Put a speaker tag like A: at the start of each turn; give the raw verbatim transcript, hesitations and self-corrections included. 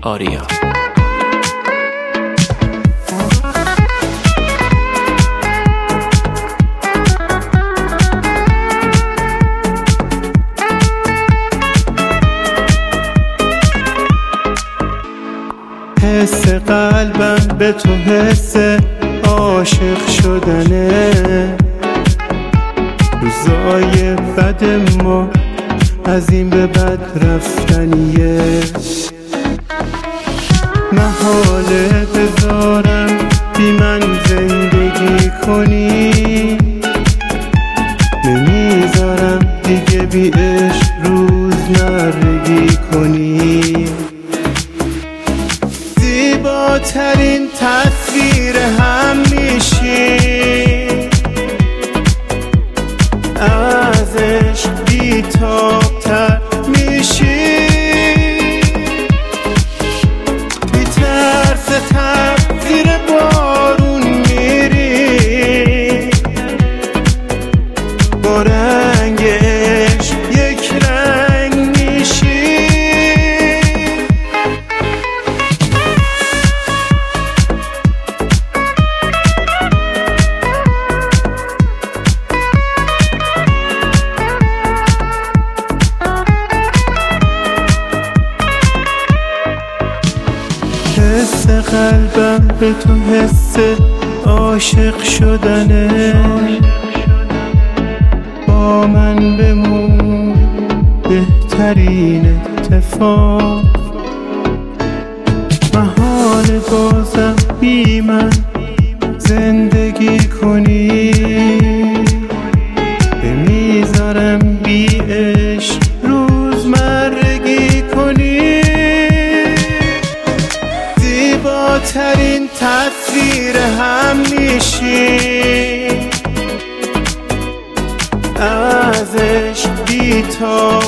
A: آریا.
B: حس قلبم به تو حس عاشق شدنه، روزای بد ما از این به بد رفتنیه. محاله بذارم بی من زندگی کنی، نمیذارم دیگه بی عشق روزمرگی کنی. زیباترین تصویر هم میشی، ازش بی‌تاب‌تر میشی. بی ترس تب زیر بارون میری، با رنگش یک رنگ میشی. حس قلبم به تو حس عاشق شدنه، با من بمون بهترین اتفاق. محال بازم بی من زندگی کنی، نمیذارم بی عشق روزمرگی کنی. زیباترین تصویر هم میشی، ازش بی‌تاب‌تر